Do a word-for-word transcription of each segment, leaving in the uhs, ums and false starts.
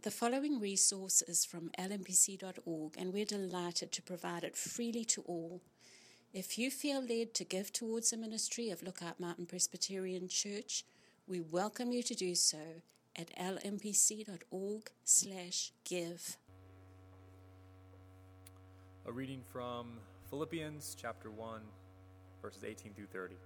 The following resource is from L M P C dot org, and we're delighted to provide it freely to all. If you feel led to give towards the ministry of Lookout Mountain Presbyterian Church, we welcome you to do so at lmpc.org slash give. A reading from Philippians chapter one, verses eighteen through thirty.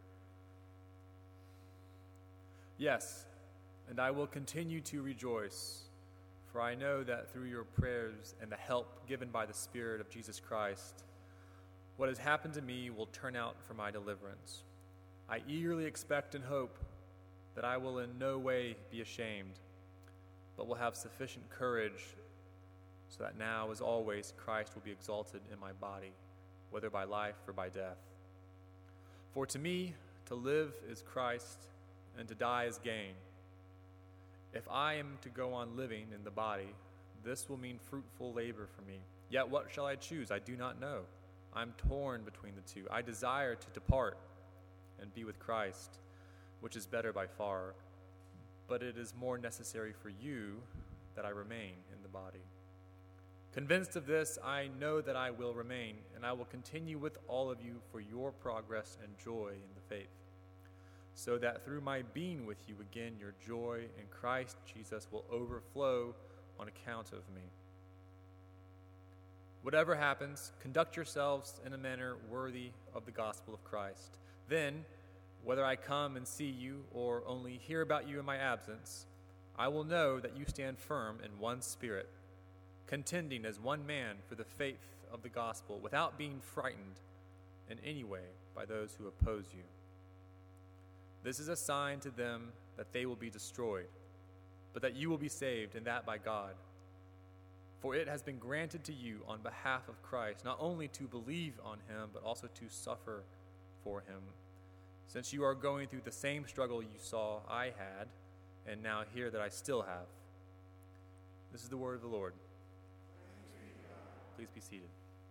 Yes, and I will continue to rejoice, for I know that through your prayers and the help given by the Spirit of Jesus Christ, what has happened to me will turn out for my deliverance. I eagerly expect and hope that I will in no way be ashamed, but will have sufficient courage so that now, as always, Christ will be exalted in my body, whether by life or by death. For to me, to live is Christ, and to die is gain. If I am to go on living in the body, this will mean fruitful labor for me. Yet what shall I choose? I do not know. I am torn between the two. I desire to depart and be with Christ, which is better by far, but it is more necessary for you that I remain in the body. Convinced of this, I know that I will remain, and I will continue with all of you for your progress and joy in the faith, so that through my being with you again, your joy in Christ Jesus will overflow on account of me. Whatever happens, conduct yourselves in a manner worthy of the gospel of Christ. Then, whether I come and see you or only hear about you in my absence, I will know that you stand firm in one spirit, contending as one man for the faith of the gospel, without being frightened in any way by those who oppose you. This is a sign to them that they will be destroyed, but that you will be saved, and that by God. For it has been granted to you on behalf of Christ, not only to believe on him, but also to suffer for him, since you are going through the same struggle you saw I had, and now hear that I still have. This is the word of the Lord. Please be seated.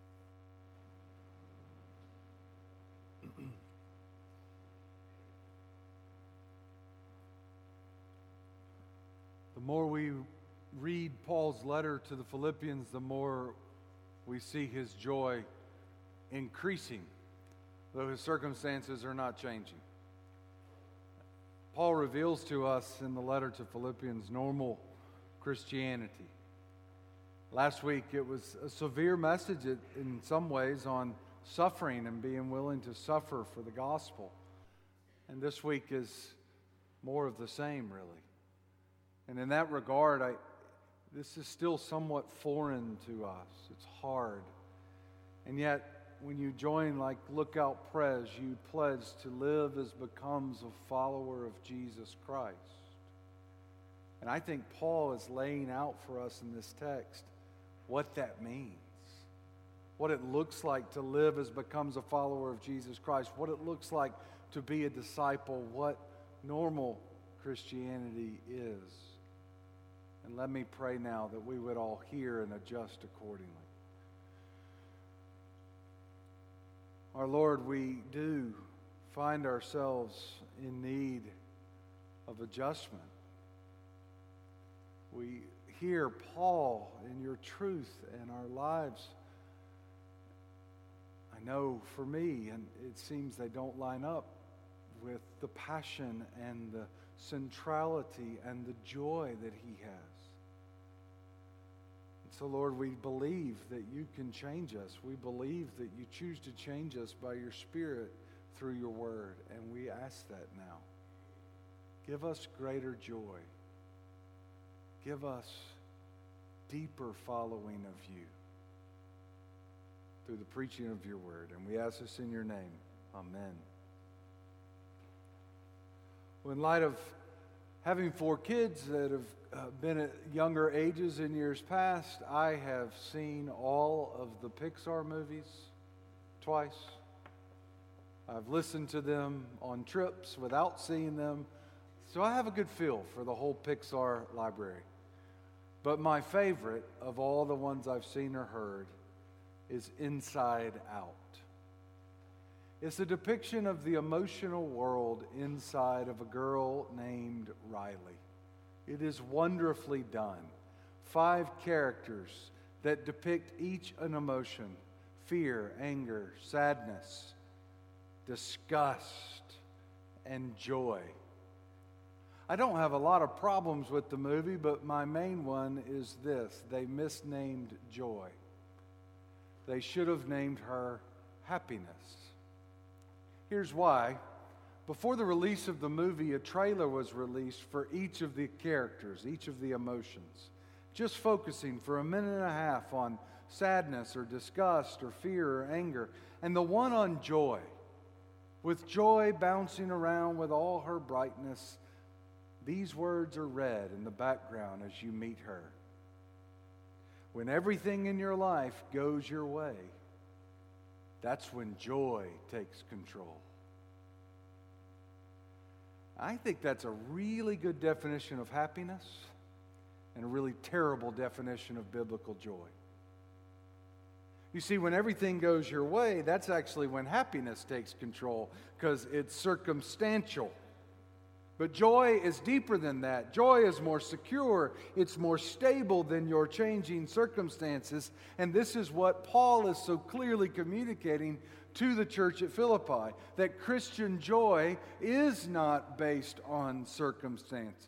The more we read Paul's letter to the Philippians, the more we see his joy increasing, though his circumstances are not changing. Paul reveals to us in the letter to Philippians normal Christianity. Last week it was a severe message in some ways on suffering and being willing to suffer for the gospel. And this week is more of the same, really. And in that regard, I, this is still somewhat foreign to us. It's hard. And yet, when you join like Lookout Pres, you pledge to live as becomes a follower of Jesus Christ. And I think Paul is laying out for us in this text what that means. What it looks like to live as becomes a follower of Jesus Christ. What it looks like to be a disciple. What normal Christianity is. And let me pray now that we would all hear and adjust accordingly. Our Lord, we do find ourselves in need of adjustment. We hear Paul in your truth and our lives. I know for me, and it seems they don't line up with the passion and the centrality and the joy that he has. And so, Lord, we believe that you can change us. We believe that you choose to change us by your Spirit through your word, and we ask that now. Give us greater joy. Give us deeper following of you through the preaching of your word. And we ask this in your name. Amen. Well, in light of having four kids that have uh, been at younger ages in years past, I have seen all of the Pixar movies twice. I've listened to them on trips without seeing them. So I have a good feel for the whole Pixar library. But my favorite of all the ones I've seen or heard is Inside Out. It's a depiction of the emotional world inside of a girl named Riley. It is wonderfully done. five characters that depict each an emotion: fear, anger, sadness, disgust, and joy. I don't have a lot of problems with the movie, but my main one is this: they misnamed Joy. They should have named her Happiness. Here's why. Before the release of the movie, a trailer was released for each of the characters, each of the emotions, just focusing for a minute and a half on sadness or disgust or fear or anger, and the one on joy, with joy bouncing around with all her brightness. These words are read in the background as you meet her. When everything in your life goes your way, that's when joy takes control. I think that's a really good definition of happiness and a really terrible definition of biblical joy. You see, when everything goes your way, that's actually when happiness takes control, because it's circumstantial. But joy is deeper than that. Joy is more secure. It's more stable than your changing circumstances. And this is what Paul is so clearly communicating to the church at Philippi, that Christian joy is not based on circumstances.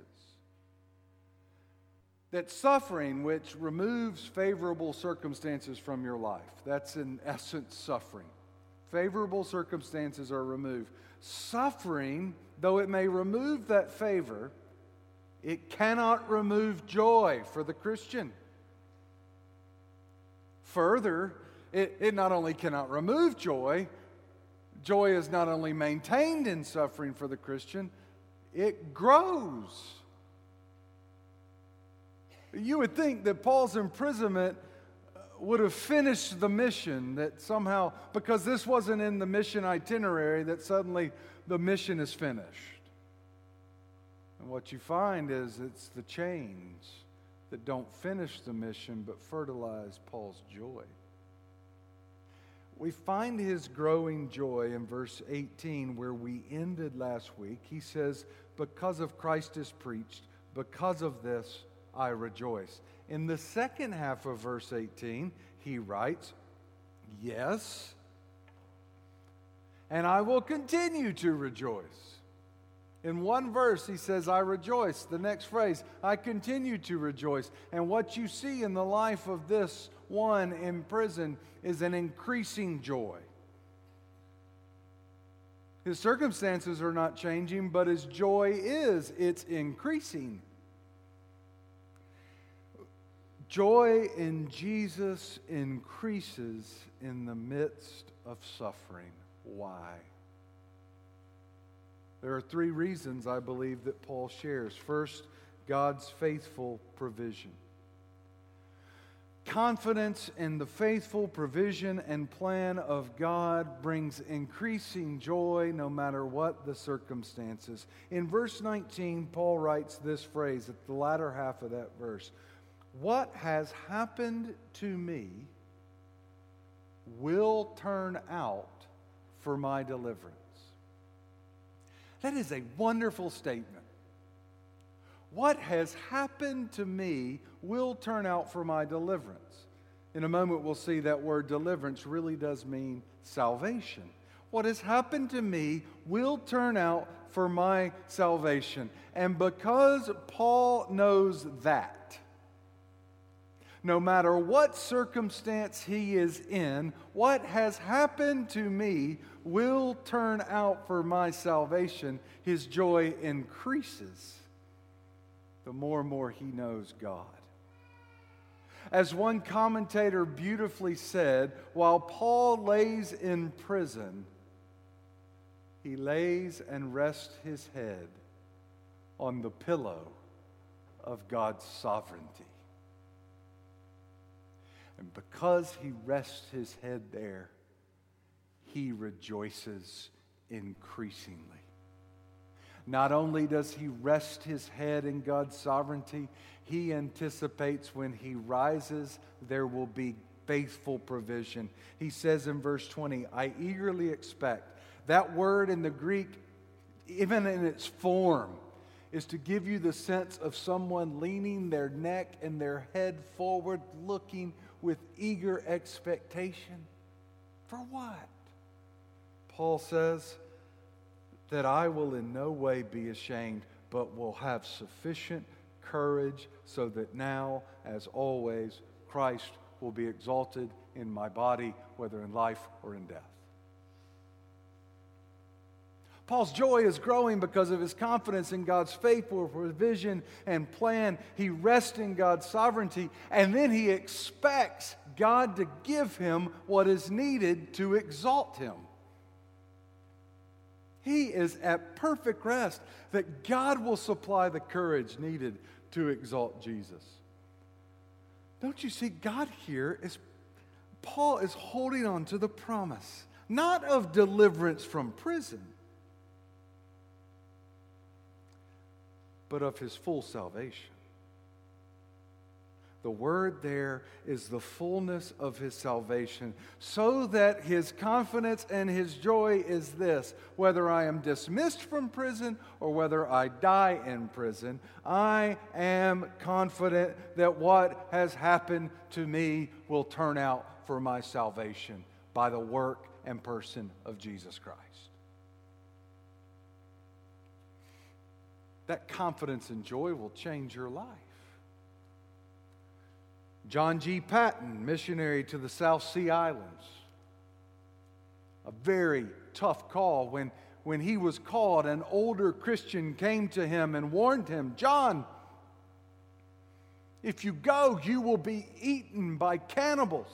That suffering, which removes favorable circumstances from your life, that's in essence suffering. Favorable circumstances are removed. Suffering, though it may remove that favor, it cannot remove joy for the Christian. Further, it, it not only cannot remove joy, joy is not only maintained in suffering for the Christian, it grows. You would think that Paul's imprisonment would have finished the mission, that somehow, because this wasn't in the mission itinerary, that suddenly the mission is finished. And what you find is it's the chains that don't finish the mission but fertilize Paul's joy. We find his growing joy in verse eighteen, where we ended last week. He says, "Because of Christ is preached, because of this I rejoice." In the second half of verse eighteen, he writes, "Yes, and I will continue to rejoice." In one verse, he says, "I rejoice." The next phrase, "I continue to rejoice." And what you see in the life of this one in prison is an increasing joy. His circumstances are not changing, but his joy is. It's increasing. Joy in Jesus increases in the midst of suffering. Why? There are three reasons I believe that Paul shares. First, God's faithful provision. Confidence in the faithful provision and plan of God brings increasing joy no matter what the circumstances. In verse nineteen, Paul writes this phrase at the latter half of that verse: "What has happened to me will turn out for my deliverance." That is a wonderful statement. What has happened to me will turn out for my deliverance. In a moment, we'll see that word deliverance really does mean salvation. What has happened to me will turn out for my salvation. And because Paul knows that, no matter what circumstance he is in, what has happened to me will turn out for my salvation, his joy increases the more and more he knows God. As one commentator beautifully said, while Paul lays in prison, he lays and rests his head on the pillow of God's sovereignty. And because he rests his head there, he rejoices increasingly. Not only does he rest his head in God's sovereignty, he anticipates when he rises, there will be faithful provision. He says in verse twenty, "I eagerly expect." That word in the Greek, even in its form, is to give you the sense of someone leaning their neck and their head forward, looking with eager expectation. For what? Paul says that I will in no way be ashamed, but will have sufficient courage so that now, as always, Christ will be exalted in my body, whether in life or in death. Paul's joy is growing because of his confidence in God's faithful provision and plan. He rests in God's sovereignty, and then he expects God to give him what is needed to exalt him. He is at perfect rest that God will supply the courage needed to exalt Jesus. Don't you see, God here is, Paul is holding on to the promise, not of deliverance from prison, but of his full salvation. The word there is the fullness of his salvation, so that his confidence and his joy is this: whether I am dismissed from prison or whether I die in prison, I am confident that what has happened to me will turn out for my salvation by the work and person of Jesus Christ. That confidence and joy will change your life. John G. Patton, missionary to the South Sea Islands, a very tough call. When, when he was called, an older Christian came to him and warned him, "John, if you go, you will be eaten by cannibals."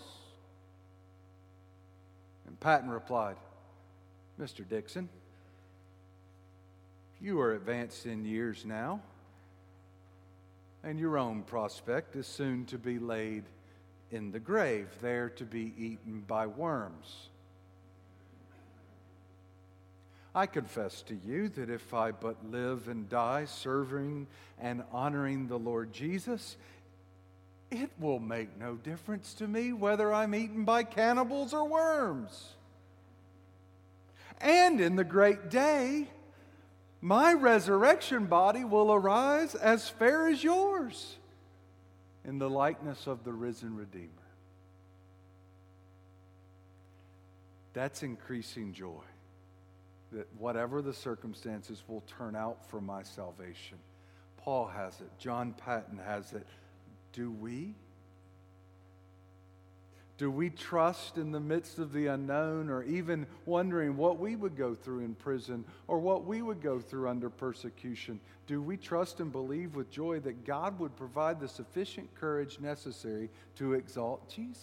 And Patton replied, "Mister Dixon, you are advanced in years now, and your own prospect is soon to be laid in the grave, there to be eaten by worms. I confess to you that if I but live and die serving and honoring the Lord Jesus, it will make no difference to me whether I'm eaten by cannibals or worms. And in the great day, my resurrection body will arise as fair as yours in the likeness of the risen Redeemer." That's increasing joy, that whatever the circumstances will turn out for my salvation. Paul has it. John Patton has it. Do we? Do we trust in the midst of the unknown, or even wondering what we would go through in prison or what we would go through under persecution? Do we trust and believe with joy that God would provide the sufficient courage necessary to exalt Jesus?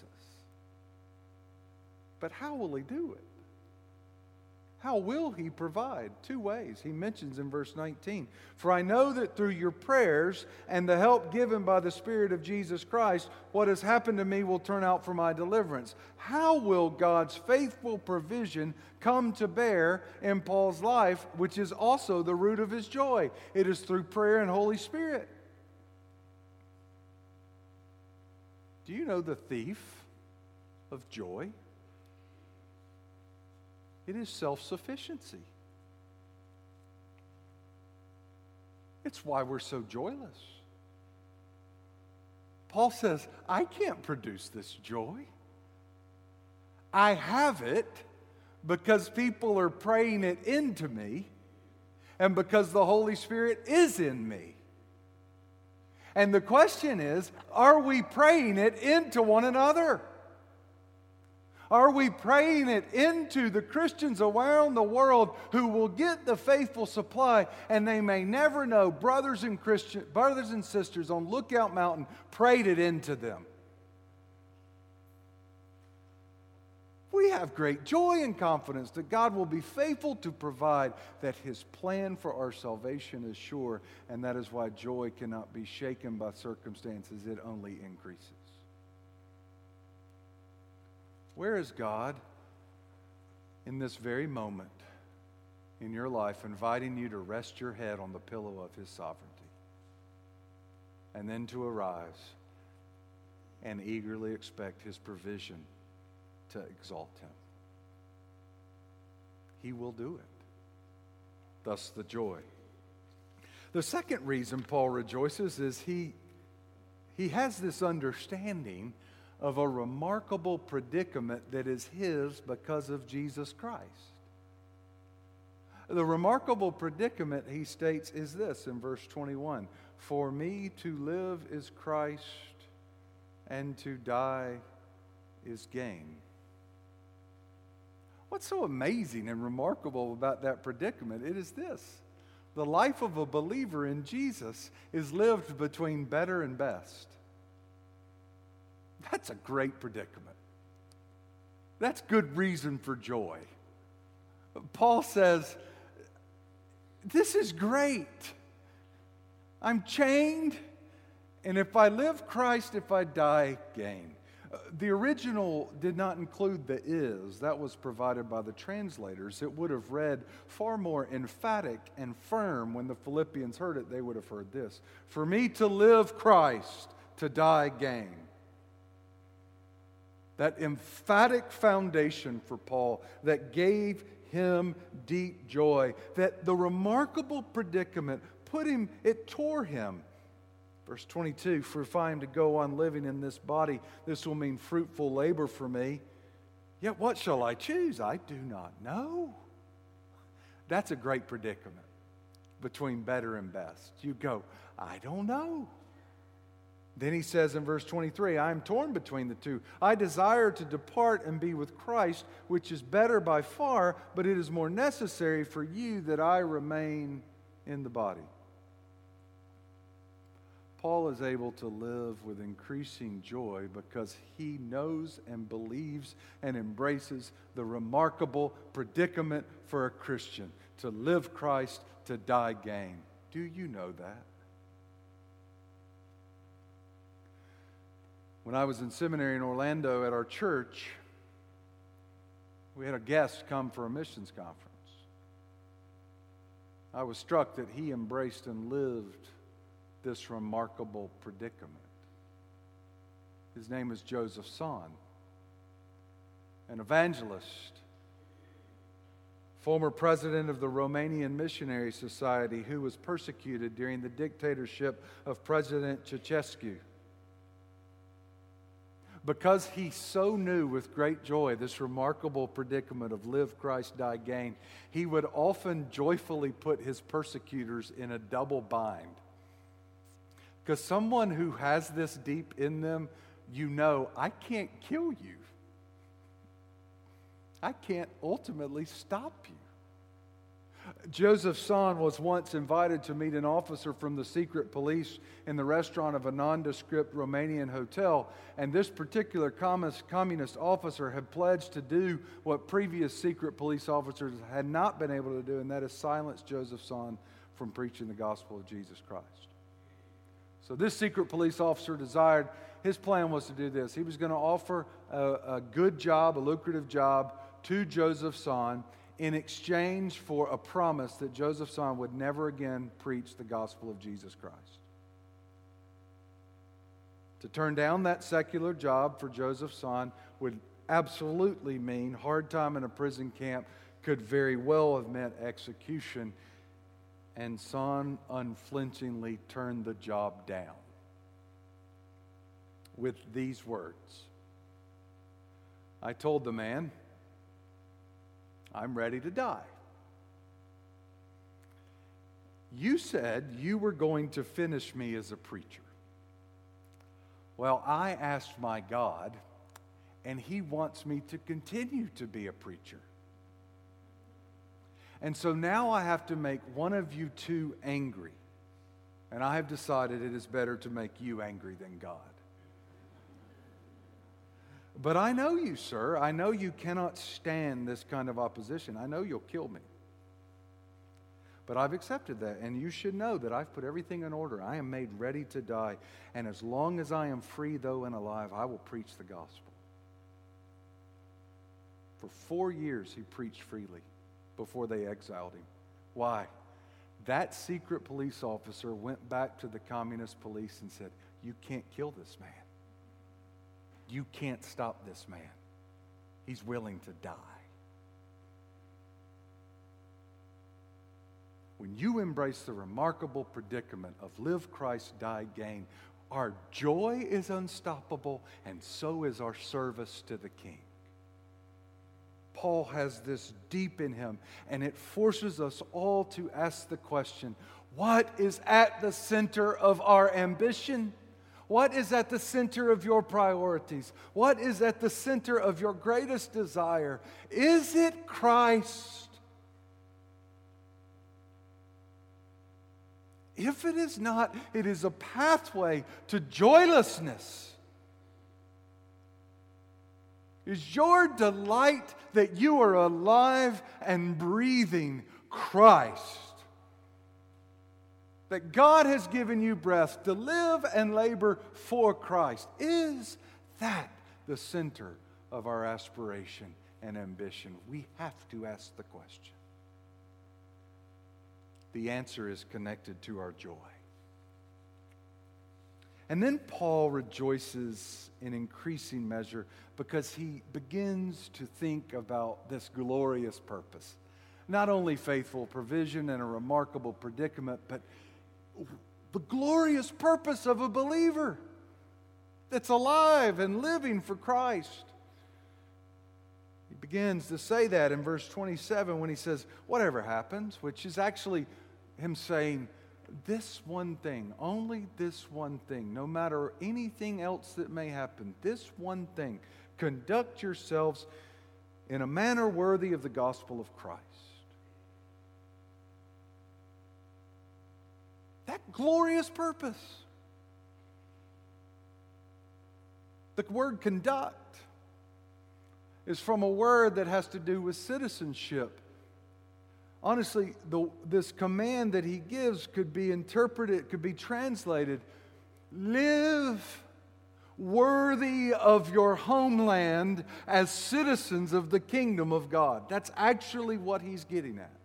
But how will he do it? How will he provide? Two ways. He mentions in verse nineteen, "For I know that through your prayers and the help given by the Spirit of Jesus Christ, what has happened to me will turn out for my deliverance." How will God's faithful provision come to bear in Paul's life, which is also the root of his joy? It is through prayer and Holy Spirit. Do you know the thief of joy? It is self-sufficiency. It's why we're so joyless. Paul says, I can't produce this joy. I have it because people are praying it into me and because the Holy Spirit is in me. And the question is, are we praying it into one another? Are we praying it into the Christians around the world who will get the faithful supply, and they may never know brothers and Christian brothers and sisters on Lookout Mountain prayed it into them? We have great joy and confidence that God will be faithful to provide, that His plan for our salvation is sure, and that is why joy cannot be shaken by circumstances. It only increases. Where is God in this very moment in your life, inviting you to rest your head on the pillow of His sovereignty, and then to arise and eagerly expect His provision to exalt Him? He will do it. Thus the joy. The second reason Paul rejoices is he, he has this understanding of a remarkable predicament that is his because of Jesus Christ. The remarkable predicament, he states, is this in verse twenty-one. For me to live is Christ, and to die is gain. What's so amazing and remarkable about that predicament? It is this. The life of a believer in Jesus is lived between better and best. That's a great predicament. That's good reason for joy. Paul says, this is great. I'm chained, and if I live, Christ; if I die, gain. Uh, the original did not include the is. That was provided by the translators. It would have read far more emphatic and firm. When the Philippians heard it, they would have heard this. For me to live, Christ; to die, gain. That emphatic foundation for Paul that gave him deep joy, that the remarkable predicament put him, it tore him. Verse twenty-two, for if I am to go on living in this body, this will mean fruitful labor for me. Yet what shall I choose? I do not know. That's a great predicament between better and best. You go, I don't know. Then he says in verse twenty-three, I am torn between the two. I desire to depart and be with Christ, which is better by far, but it is more necessary for you that I remain in the body. Paul is able to live with increasing joy because he knows and believes and embraces the remarkable predicament for a Christian: to live Christ, to die gain. Do you know that? When I was in seminary in Orlando at our church, we had a guest come for a missions conference. I was struck that he embraced and lived this remarkable predicament. His name is Joseph Tson, an evangelist, former president of the Romanian Missionary Society, who was persecuted during the dictatorship of President Ceausescu. Because he so knew with great joy this remarkable predicament of live Christ, die gain, he would often joyfully put his persecutors in a double bind. Because someone who has this deep in them, you know, I can't kill you. I can't ultimately stop you. Joseph Tson was once invited to meet an officer from the secret police in the restaurant of a nondescript Romanian hotel, and this particular communist officer had pledged to do what previous secret police officers had not been able to do, and that is silence Joseph Tson from preaching the gospel of Jesus Christ. So this secret police officer desired, his plan was to do this. He was going to offer a, a good job, a lucrative job to Joseph Tson in exchange for a promise that Joseph Tson would never again preach the gospel of Jesus Christ. To turn down that secular job for Joseph Tson would absolutely mean hard time in a prison camp, could very well have meant execution. And Tson unflinchingly turned the job down with these words. I told the man, I'm ready to die. You said you were going to finish me as a preacher. Well, I asked my God, and He wants me to continue to be a preacher. And so now I have to make one of you two angry. And I have decided it is better to make you angry than God. But I know you, sir. I know you cannot stand this kind of opposition. I know you'll kill me. But I've accepted that, and you should know that I've put everything in order. I am made ready to die. And as long as I am free, though, and alive, I will preach the gospel. For four years, he preached freely before they exiled him. Why? That secret police officer went back to the communist police and said, you can't kill this man. You can't stop this man. He's willing to die. when you embrace the remarkable predicament of live Christ, die gain, our joy is unstoppable, and so is our service to the King. Paul has this deep in him, and it forces us all to ask the question, what is at the center of our ambition? What is at the center of your priorities? What is at the center of your greatest desire? Is it Christ? If it is not, it is a pathway to joylessness. Is your delight that you are alive and breathing Christ? That God has given you breath to live and labor for Christ. Is that the center of our aspiration and ambition? We have to ask the question. The answer is connected to our joy. And then Paul rejoices in increasing measure because he begins to think about this glorious purpose. Not only faithful provision and a remarkable predicament, but the glorious purpose of a believer that's alive and living for Christ. He begins to say that in verse twenty-seven when he says, whatever happens, which is actually him saying, this one thing, only this one thing, no matter anything else that may happen, this one thing, conduct yourselves in a manner worthy of the gospel of Christ. That glorious purpose. The word conduct is from a word that has to do with citizenship. Honestly, the, this command that he gives could be interpreted, could be translated, live worthy of your homeland as citizens of the kingdom of God. That's actually what he's getting at.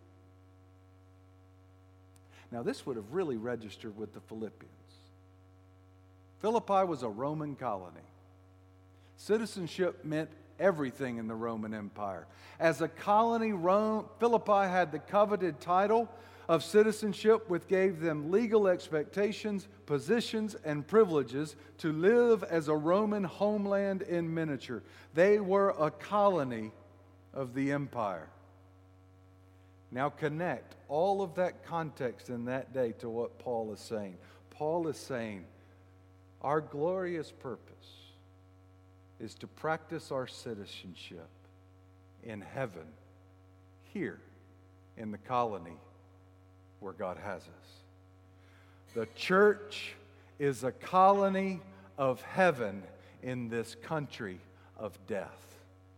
Now, this would have really registered with the Philippians. Philippi was a Roman colony. Citizenship meant everything in the Roman Empire. As a colony, Rome, Philippi had the coveted title of citizenship, which gave them legal expectations, positions, and privileges to live as a Roman homeland in miniature. They were a colony of the empire. Now connect all of that context in that day to what Paul is saying. Paul is saying, our glorious purpose is to practice our citizenship in heaven, here in the colony where God has us. The church is a colony of heaven in this country of death.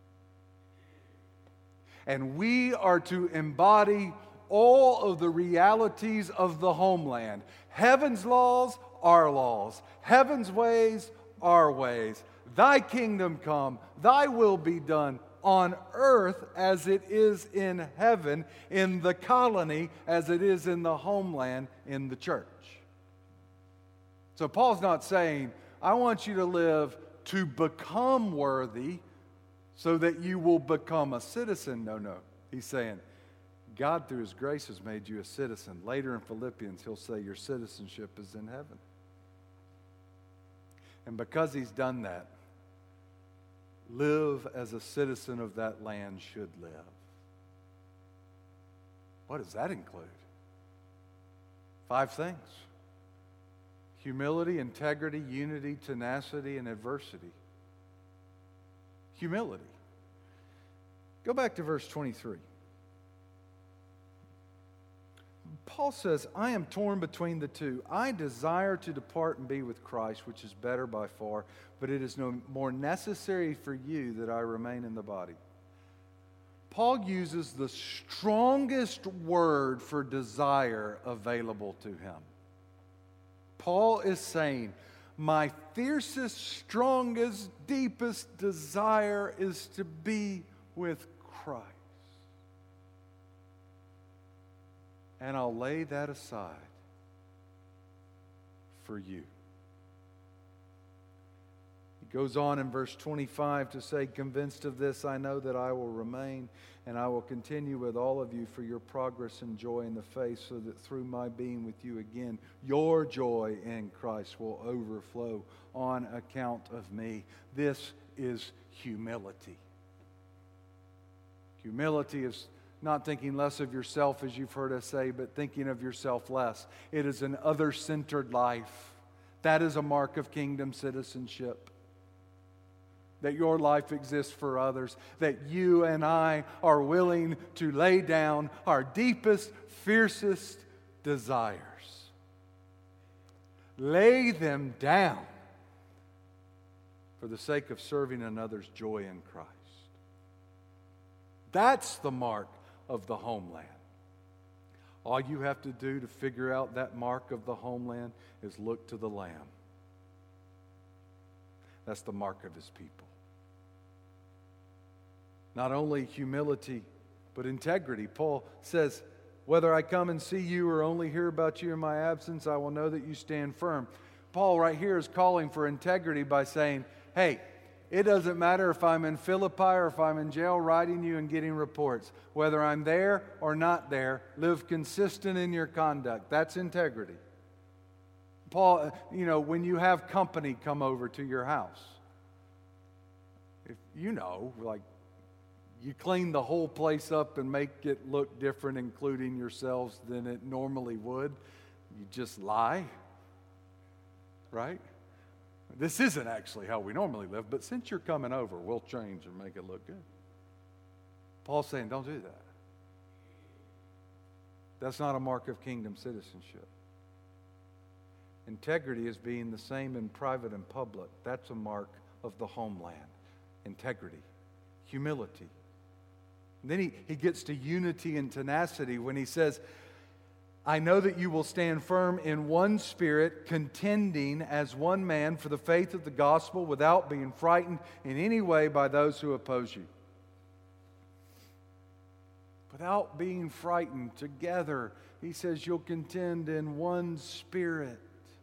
And we are to embody all of the realities of the homeland. Heaven's laws, our laws. Heaven's ways, our ways. Thy kingdom come, thy will be done on earth as it is in heaven, in the colony as it is in the homeland, in the church. So Paul's not saying, I want you to live to become worthy so that you will become a citizen. No, no. He's saying, God through His grace has made you a citizen. Later in Philippians, he'll say your citizenship is in heaven. And because He's done that, live as a citizen of that land should live. What does that include? Five things. Humility, integrity, unity, tenacity, and adversity. Humility. Go back to verse twenty-three. Paul says, I am torn between the two. I desire to depart and be with Christ, which is better by far, but it is no more necessary for you that I remain in the body. Paul uses the strongest word for desire available to him. Paul is saying, my fiercest, strongest, deepest desire is to be with Christ. And I'll lay that aside for you. He Goes on in verse twenty-five to say, convinced of this, I know that I will remain and I will continue with all of you for your progress and joy in the faith, so that through my being with you again, your joy in Christ will overflow on account of me. This is humility. Humility is not thinking less of yourself, as you've heard us say, but thinking of yourself less. It is an other-centered life. That is a mark of kingdom citizenship. That your life exists for others. That you and I are willing to lay down our deepest, fiercest desires. Lay them down for the sake of serving another's joy in Christ. That's the mark of the homeland. All you have to do to figure out that mark of the homeland is look to the Lamb. That's the mark of His people. Not only humility, but integrity. Paul says, whether I come and see you or only hear about you in my absence, I will know that you stand firm. Paul right here is calling for integrity by saying, hey, it doesn't matter if I'm in Philippi or if I'm in jail writing you and getting reports. Whether I'm there or not there, live consistent in your conduct. That's integrity. Paul, you know, when you have company come over to your house, if you know, like, you clean the whole place up and make it look different, including yourselves, than it normally would, you just lie, right? This isn't actually how we normally live, but since you're coming over, we'll change and make it look good. Paul's saying, don't do that. That's not a mark of kingdom citizenship. Integrity is being the same in private and public. That's a mark of the homeland. Integrity, humility. And then he, he gets to unity and tenacity when he says, I know that you will stand firm in one spirit, contending as one man for the faith of the gospel without being frightened in any way by those who oppose you. Without being frightened, together, he says you'll contend in one spirit.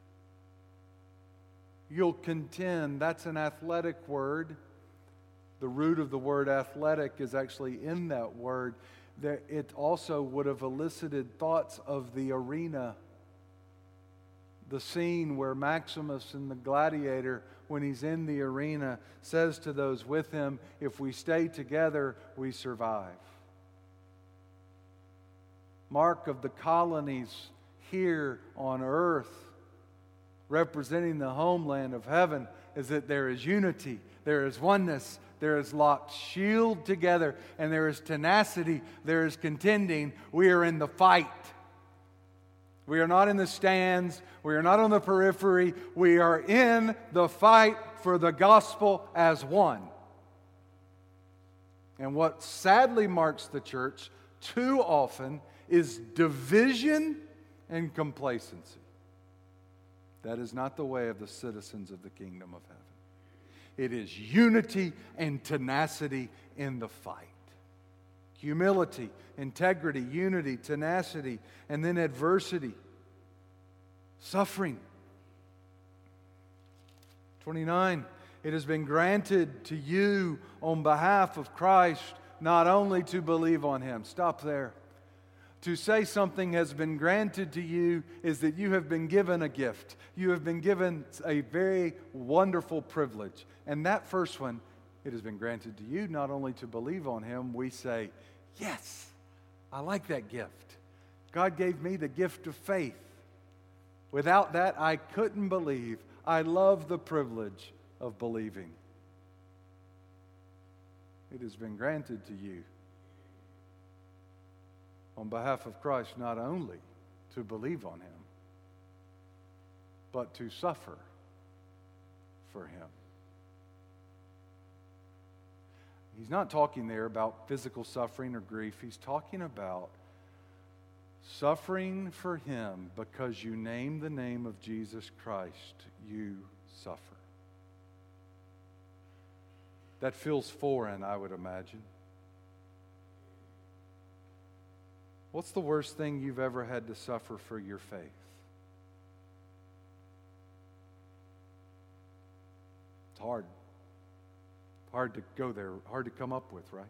You'll contend. That's an athletic word. The root of the word athletic is actually in that word. That it also would have elicited thoughts of the arena. The scene where Maximus and the gladiator, when he's in the arena, says to those with him, if we stay together, we survive. Mark of the colonies here on earth, representing the homeland of heaven, is that there is unity, there is oneness, there is locked shield together, and there is tenacity, there is contending. We are in the fight. We are not in the stands. We are not on the periphery. We are in the fight for the gospel as one. And what sadly marks the church too often is division and complacency. That is not the way of the citizens of the kingdom of heaven. It is unity and tenacity in the fight. Humility, integrity, unity, tenacity, and then adversity. Suffering. twenty-nine, it has been granted to you on behalf of Christ not only to believe on Him. Stop there. To say something has been granted to you is that you have been given a gift. You have been given a very wonderful privilege. And that first one, it has been granted to you not only to believe on Him. We say, yes, I like that gift. God gave me the gift of faith. Without that, I couldn't believe. I love the privilege of believing. It has been granted to you on behalf of Christ, not only to believe on Him, but to suffer for Him. He's not talking there about physical suffering or grief. He's talking about suffering for Him because you name the name of Jesus Christ, you suffer. That feels foreign, I would imagine. What's the worst thing you've ever had to suffer for your faith? It's hard Hard to go there, hard to come up with, right?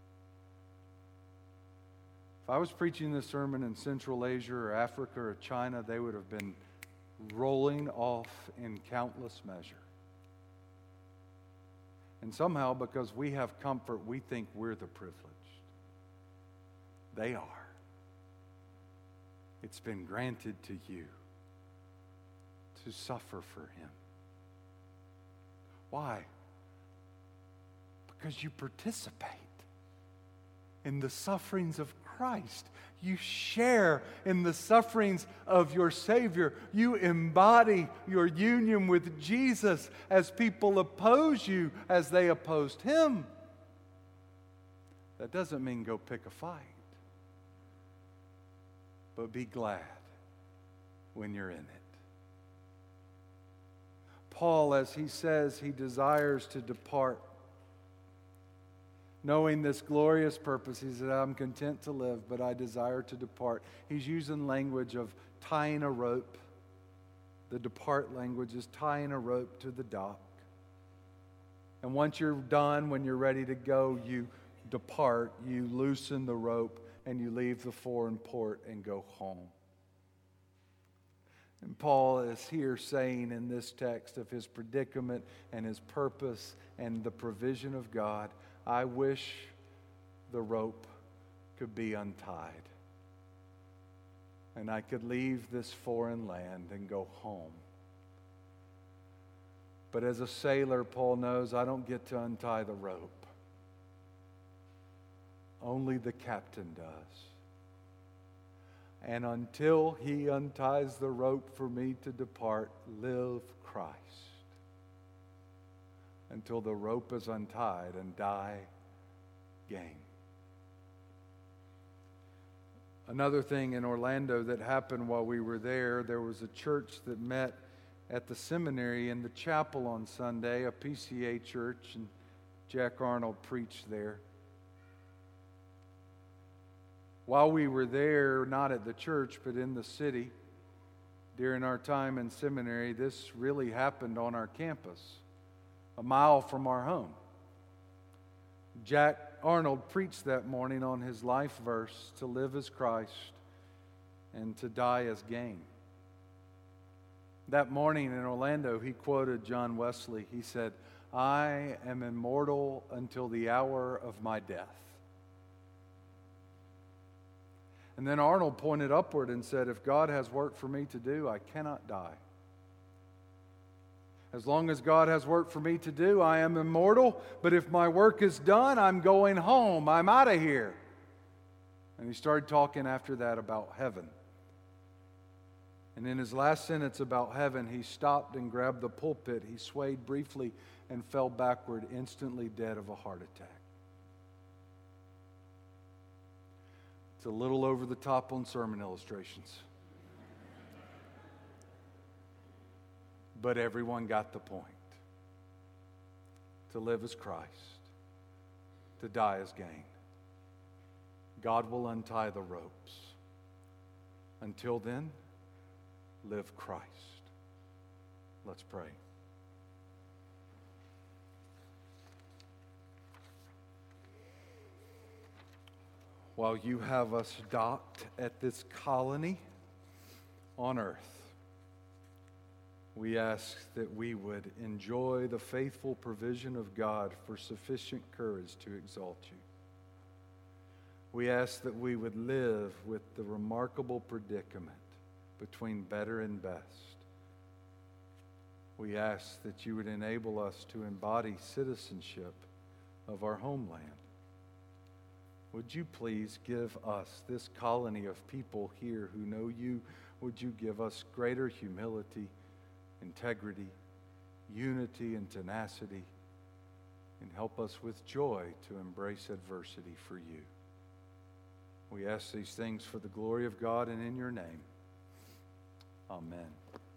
If I was preaching this sermon in Central Asia or Africa or China, they would have been rolling off in countless measure. And somehow, because we have comfort, we think we're the privileged. They are. It's been granted to you to suffer for Him. Why? Because you participate in the sufferings of Christ. You share in the sufferings of your Savior. You embody your union with Jesus as people oppose you as they opposed Him. That doesn't mean go pick a fight. But be glad when you're in it. Paul, as he says, he desires to depart. Knowing this glorious purpose, he said, I'm content to live, but I desire to depart. He's using language of tying a rope. The depart language is tying a rope to the dock. And once you're done, when you're ready to go, you depart, you loosen the rope, and you leave the foreign port and go home. And Paul is here saying in this text of his predicament and his purpose and the provision of God, I wish the rope could be untied and I could leave this foreign land and go home. But as a sailor, Paul knows I don't get to untie the rope. Only the captain does. And until he unties the rope for me to depart, live Christ. Until the rope is untied and die, gain. Another thing in Orlando that happened while we were there, there was a church that met at the seminary in the chapel on Sunday, a P C A church, and Jack Arnold preached there. While we were there, not at the church, but in the city, during our time in seminary, this really happened on our campus, a mile from our home. Jack Arnold preached that morning on his life verse, to live as Christ and to die as gain. That morning in Orlando, he quoted John Wesley. He said, I am immortal until the hour of my death. And then Arnold pointed upward and said, if God has work for me to do, I cannot die. As long as God has work for me to do, I am immortal. But if my work is done, I'm going home. I'm out of here. And he started talking after that about heaven. And in his last sentence about heaven, he stopped and grabbed the pulpit. He swayed briefly and fell backward, instantly dead of a heart attack. It's a little over the top on sermon illustrations. But everyone got the point. To live as Christ, to die as gain. God will untie the ropes. Until then, live Christ. Let's pray. While you have us docked at this colony on earth, we ask that we would enjoy the faithful provision of God for sufficient courage to exalt you. We ask that we would live with the remarkable predicament between better and best. We ask that you would enable us to embody citizenship of our homeland. Would you please give us, this colony of people here who know you, would you give us greater humility, integrity, unity, and tenacity, and help us with joy to embrace adversity for you. We ask these things for the glory of God and in your name. Amen.